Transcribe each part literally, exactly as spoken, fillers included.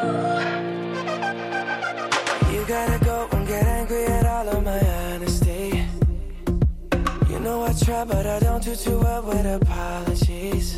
You gotta go and get angry at all of my honesty. You know I try, but I don't do too well with apologies.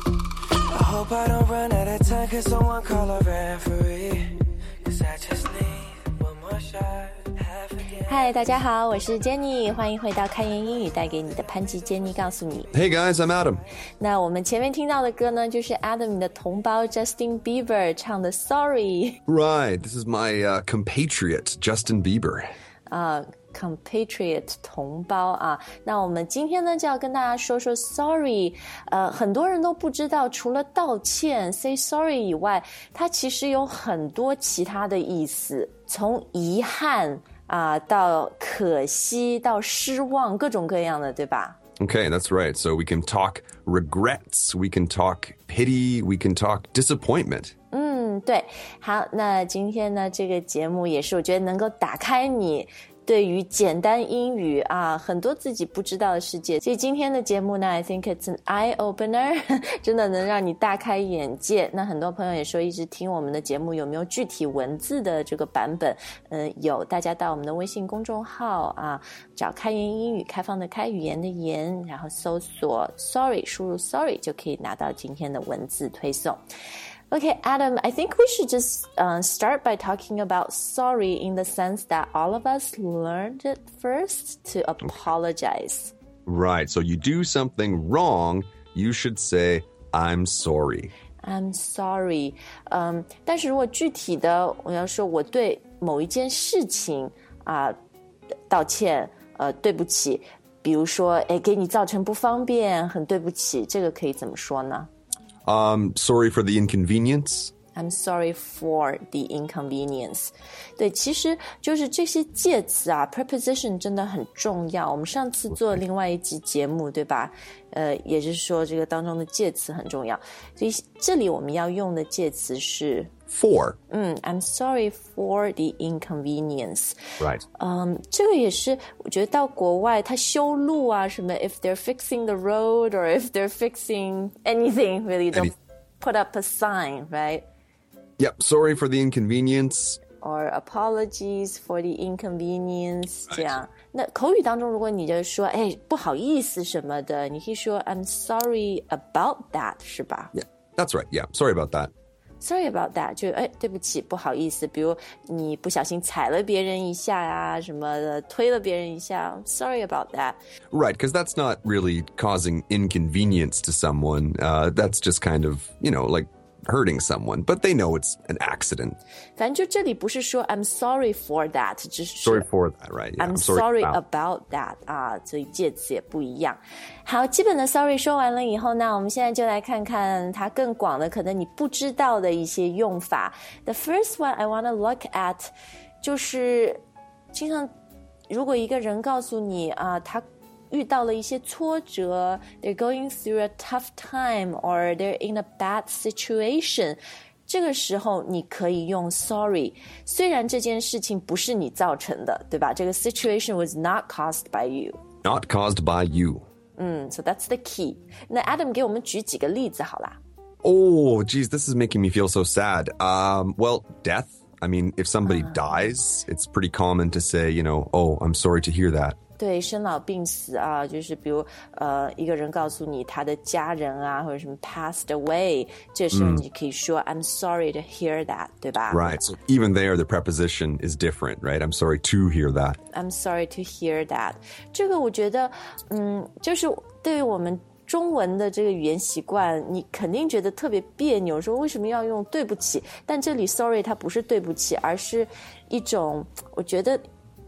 I hope I don't run out of time, cause someone call a referee. Cause I just need one more shot. 嗨，大家好，我是 Jenny， 欢迎回到开言英语，带给你的潘吉 Jenny 告诉你。 Hey guys, I'm Adam. 那我们前面听到的歌呢，就是 Adam 的同胞 Justin Bieber 唱的 Sorry. Right, this is my uh, compatriot, Justin Bieber. 啊、uh, compatriot 同胞啊，那我们今天呢就要跟大家说说 sorry， 呃，很多人都不知道，除了道歉 say sorry 以外，它其实有很多其他的意思，从遗憾啊到可惜到失望，各种各样的，对吧？ Okay, that's right. So we can talk regrets, we can talk pity, we can talk disappointment. 嗯，对，好，那今天呢这个节目也是我觉得能够打开你对于简单英语啊很多自己不知道的世界，所以今天的节目呢 I think it's an eye opener 真的能让你大开眼界。那很多朋友也说一直听我们的节目有没有具体文字的这个版本，嗯，有，大家到我们的微信公众号啊找开言英语，开放的开，语言的言，然后搜索 sorry 输入 sorry 就可以拿到今天的文字推送。Okay, Adam, I think we should just uh, start by talking about sorry in the sense that all of us learned it first to apologize. Right, so you do something wrong, you should say, I'm sorry. I'm sorry. 嗯，但是如果具体的我要说我对某一件事情啊、呃、道歉，呃，对不起，比如说，哎，给你造成不方便，很对不起，这个可以怎么说呢 Um, sorry for the inconvenience. I'm sorry for the inconvenience. 对，其实就是这些介词啊 preposition 真的很重要。我们上次做另外一集节目，对吧？呃，也就是说这个当中的介词很重要。所以这里我们要用的介词是 For. 嗯 I'm sorry for the inconvenience. Right. 嗯，这个也是我觉得到国外他修路啊什么 if they're fixing the road or if they're fixing anything really don't Any- put up a sign, right? Yep, sorry for the inconvenience. Or apologies for the inconvenience. 这样，那口语当中如果你就说哎不好意思什么的，你可以说 I'm sorry about that 是吧？ Yeah, that's right. Yeah, sorry about that.Sorry about that 就哎对不起不好意思，比如你不小心踩了别人一下呀什么的，推了别人一下 Sorry about that. Right, because that's not really causing inconvenience to someone. Uh, that's just kind of, you know, like hurting someone, but they know it's an accident. 反正就这里不是说 I'm sorry for that, 只是 Sorry for that, right? Yeah, I'm, I'm sorry, sorry about. about that 啊，所以介词也不一样。好，基本的 sorry 说完了以后呢，我们现在就来看看它更广的可能你不知道的一些用法。The first one I want to look at 就是经常如果一个人告诉你啊，他遇到了一些挫折 they're going through a tough time or they're in a bad situation， 这个时候你可以用 sorry， 虽然这件事情不是你造成的，对吧？这个 situation was not caused by you. Not caused by you. 嗯 so that's the key. 那 Adam 给我们举几个例子好啦。 Oh, geez, this is making me feel so sad. Um, well, death. I mean, if somebody uh. dies, it's pretty common to say, you know, oh, I'm sorry to hear that. 对，生老病死啊，就是比如呃，一个人告诉你他的家人啊，或者什么 passed away， 这时候你可以说、嗯、I'm sorry to hear that， 对吧？ Right. So even there, the preposition is different, right? I'm sorry to hear that. I'm sorry to hear that. 这个我觉得，嗯，就是对于我们中文的这个语言习惯，你肯定觉得特别别扭，说为什么要用对不起？但这里 sorry 它不是对不起，而是一种我觉得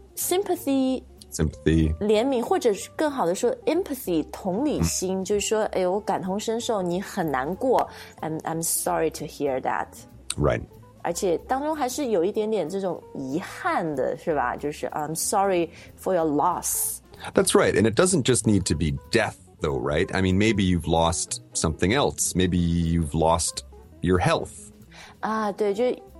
sympathy。sympathy 怜悯，或者是更好的说 empathy 同理心、嗯、就是说哎我感同身受你很难过 I'm, I'm sorry to hear that Right 而且当中还是有一点点这种遗憾的是吧，就是 I'm sorry for your loss. That's right, and it doesn't just need to be death though, right? I mean, maybe you've lost something else. Maybe you've lost your health. 啊，对，就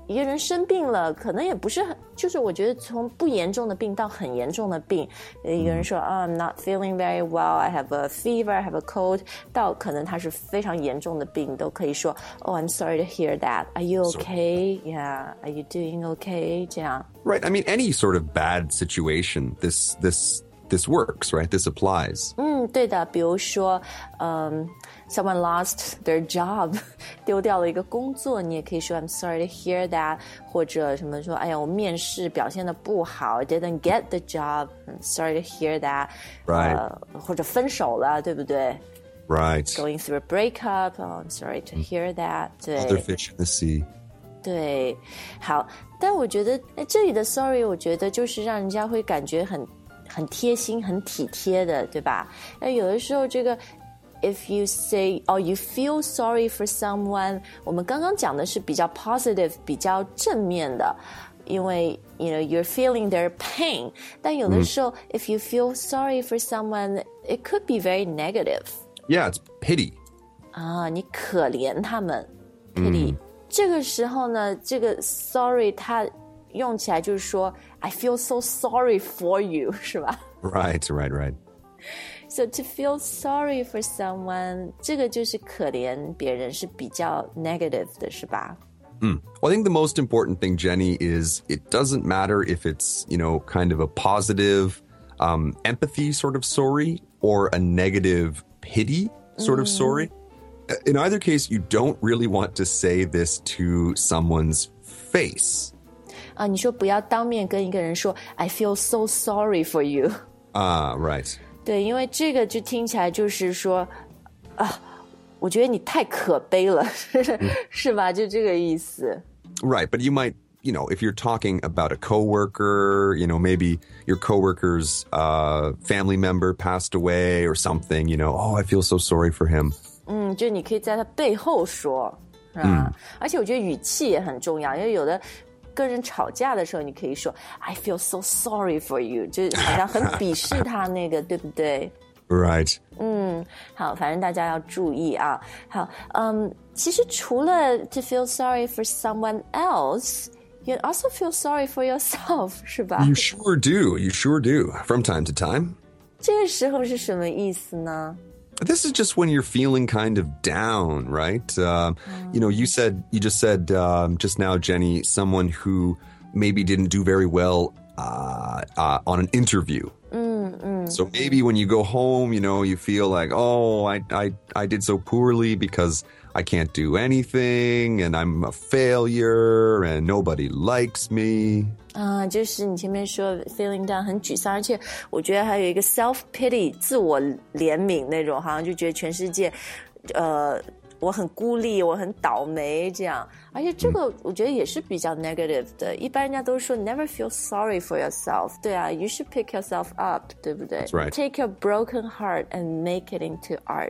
一个人生病了，可能也不是很，就是我觉得从不严重的病到很严重的病，一个人说啊、oh, I'm not feeling very well, I have a fever, I have a cold, 到可能他是非常严重的病，都可以说 Oh, I'm sorry to hear that. Are you okay? Yeah. Are you doing okay? 这样。 Right. I mean, any sort of bad situation, this this this works, right? This applies. 嗯，对的。比如说，嗯。Someone lost their job 丢掉了一个工作，你也可以说 I'm sorry to hear that 或者什么说哎呀我面试表现得不好 didn't get the job I'm sorry to hear that Right、 呃、或者分手了对不对 Right Going through a breakup oh, I'm sorry to hear that 对 Other fish in the sea 对好但我觉得这里的 sorry 我觉得就是让人家会感觉很很贴心很体贴的对吧那有的时候这个If you say, or you feel sorry for someone, 我们刚刚讲的是比较 positive, 比较正面的，因为 you know, you're feeling their pain. 但有的时候、嗯、if you feel sorry for someone, it could be very negative. Yeah, it's pity. 啊，你可怜他们 pity、嗯、这个时候呢，这个 sorry 它用起来就是说 I feel so sorry for you, 是吧？ Right, right, right.So to feel sorry for someone, 这个就是可怜别人是比较 negative 的是吧 Mm. Well, I think the most important thing, Jenny, is it doesn't matter if it's, you know, kind of a positive um, empathy sort of sorry or a negative pity sort of mm. sorry. In either case, you don't really want to say this to someone's face. 啊，你说不要当面跟一个人说 I feel so sorry for you. Ah, right. 对，因为这个就听起来就是说，啊，我觉得你太可悲了，是吧？就这个意思。 Right, but you might, you know, if you're talking about a coworker, you know, maybe your coworker's uh, family member passed away or something, you know, oh, I feel so sorry for him. 嗯，就你可以在他背后说，啊、嗯，而且我觉得语气也很重要，因为有的。跟人吵架的时候，你可以说 I feel so sorry for you， 就好像很鄙视他那个，对不对 ？Right。 嗯，好，反正大家要注意啊。好，嗯，其实除了 to feel sorry for someone else, you also feel sorry for yourself， 是吧 ？You sure do. You sure do. From time to time. 这个时候是什么意思呢 ？This is just when you're feeling kind of down, right? Uh, mm. You know, you said, you just said um, just now, Jenny, someone who maybe didn't do very well uh, uh, on an interview. Mm, mm, so maybe when you go home, you know, you feel like, oh, I, I, I did so poorly because I can't do anything and I'm a failure and nobody likes me. 啊，就是你前面说 feeling down 很沮丧，而且我觉得还有一个 self pity 自我怜悯那种，好像就觉得全世界，呃，我很孤立，我很倒霉这样。而且这个我觉得也是比较 negative 的，一般人家都说 never feel sorry for yourself， 对啊 ，you should pick yourself up， 对不对 ？That's right. Take your broken heart and make it into art.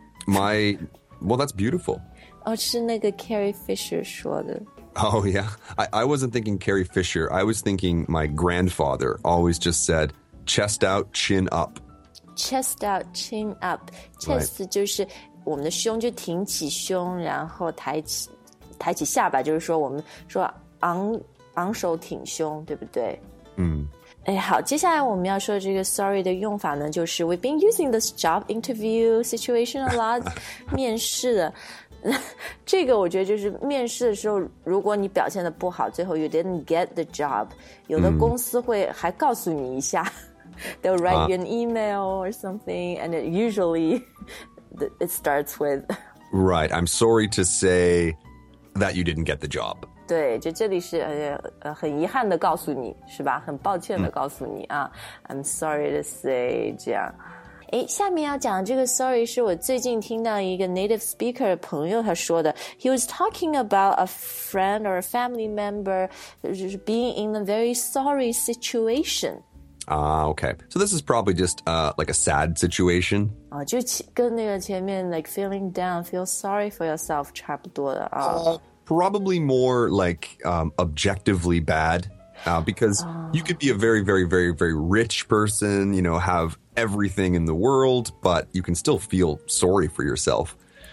My, well, that's beautiful. 哦，是那个 Carrie Fisher 说的。 Oh, yeah. I, I wasn't thinking Carrie Fisher. I was thinking my grandfather always just said, chest out, chin up. Chest out, chin up. Chest、right. 就是我们的胸就挺起胸，然后抬起抬起下巴，就是说我们说昂昂首挺胸，对不对？ 嗯。 哎，好，接下来我们要说这个 sorry 的用法呢，就是 we've been using this job interview situation a lot 面试的。这个我觉得就是面试的时候，如果你表现得不好，最后 you didn't get the job， 有的公司会还告诉你一下、嗯、they'll write you an email or something and it usually it starts with Right, I'm sorry to say that you didn't get the job. 对，就这里是呃很遗憾的告诉你，是吧？很抱歉的告诉你、嗯、啊 I'm sorry to say 这样。诶，下面要讲的这个 sorry 是我最近听到一个 native speaker 的朋友他说的 He was talking about a friend or a family member being in a very sorry situation. Ah, okay. So this is probably just uh, like a sad situation. 啊，就跟那个前面 like feeling down, feel sorry for yourself 差不多的啊。 Uh, probably more like um, objectively bad. Uh, because oh. you could be a very, very, very, very rich person, you know, have everything in the world, but you can still feel sorry for yourself.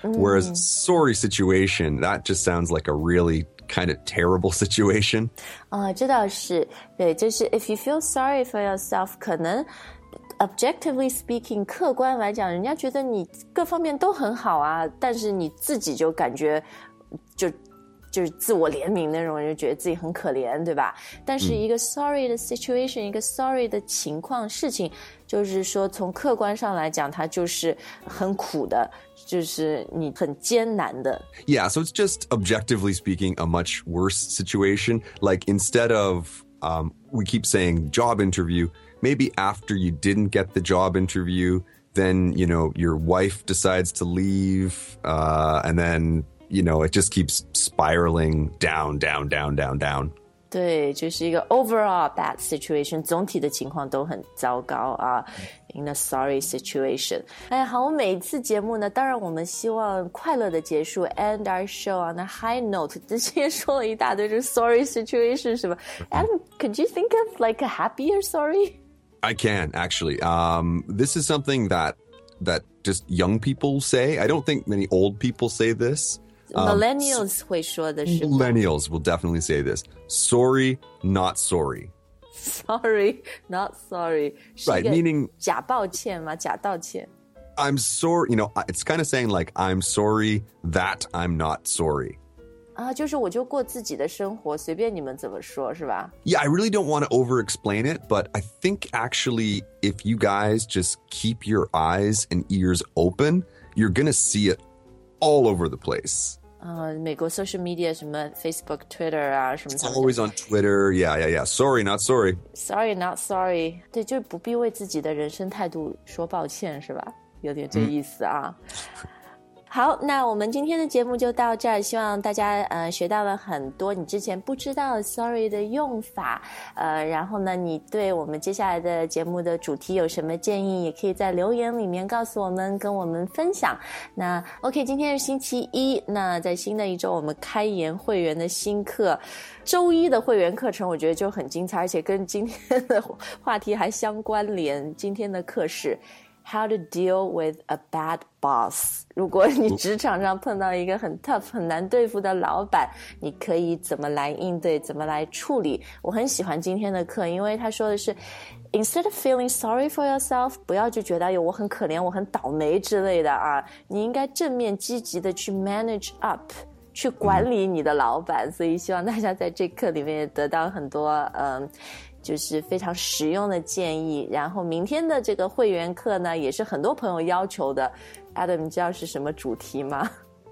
Whereas sorry situation, that just sounds like a really kind of terrible situation. 啊、呃，这倒是，对，就是 if you feel sorry for yourself， 可能 objectively speaking， 客观来讲，人家觉得你各方面都很好啊，但是你自己就感觉就就是自我怜悯那种，就觉得自己很可怜，对吧？但是一个 sorry 的 situation，、嗯、一个 sorry 的情况事情，就是说从客观上来讲，它就是很苦的，就是你很艰难的。 Yeah, so it's just objectively speaking a much worse situation. Like instead of um, we keep saying job interview, maybe after you didn't get the job interview, then you know your wife decides to leave, uh, and then you know it just keeps spiraling down, down, down, down, down. 对，就是一个 overall bad situation， 总体的情况都很糟糕啊。In a sorry situation。哎呀，好，我每一次节目呢，当然我们希望快乐的结束 ，end our show on a high note。之前说了一大堆，就是 sorry situation 是吧 ？Adam, could you think of like a happier sorry? I can actually. Um, this is something that that just young people say. I don't think many old people say this. Millennials um, 会说的是 Millennials will definitely say this. Sorry, not sorry. Sorry, not sorry. Right, meaning 假抱歉吗？假道歉。 I'm sorry, you know, it's kind of saying like, I'm sorry that I'm not sorry. 啊，就是我就过自己的生活，随便你们怎么说，是吧？ Yeah, I really don't want to over-explain it, but I think actually if you guys just keep your eyes and ears open, you're going to see it all over the place. 呃，美国 social media 什么 Facebook、Twitter 啊，什么 It's always on Twitter. Yeah, yeah, yeah. Sorry, not sorry. Sorry, not sorry. 对，就不必为自己的人生态度说抱歉，是吧？有点这意思啊。嗯好，那我们今天的节目就到这儿，希望大家呃学到了很多你之前不知道的 sorry 的用法，呃，然后呢，你对我们接下来的节目的主题有什么建议，也可以在留言里面告诉我们，跟我们分享。那 OK， 今天是星期一，那在新的一周我们开研会员的新课，周一的会员课程我觉得就很精彩，而且跟今天的话题还相关联。今天的课是How to deal with a bad boss. 如果你职场上碰到一个很 tough 很难对付的老板，你可以怎么来应对，怎么来处理。我很喜欢今天的课，因为他说的是 Instead of feeling sorry for yourself, 不要就觉得哎呦我很可怜，我很倒霉之类的啊，你应该正面积极的去 manage up，去管理你的老板。所以希望大家在这课里面也得到很多嗯就是非常实用的建议。然后明天的这个会员课呢，也是很多朋友要求的。Adam， 你知道是什么主题吗？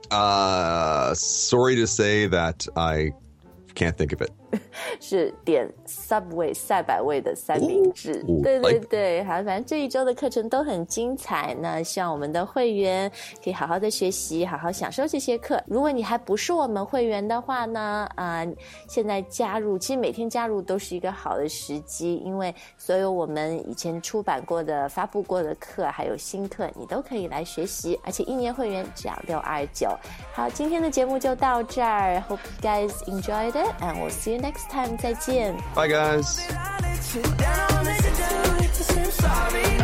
Uh, sorry to say that I can't think of it. 是点 Subway 赛百味的三明治。哦、对对对，好，反正这一周的课程都很精彩。那希望我们的会员可以好好的学习，好好享受这些课。如果你还不是我们会员的话呢，啊、呃，现在加入，其实每天加入都是一个好的时机，因为所有我们以前出版过的、发布过的课，还有新课，你都可以来学习。而且一年会员只要六二九。好，今天的节目就到这儿。Hope you guys enjoyed it, and we'll see you next time. 再见。 Bye, guys.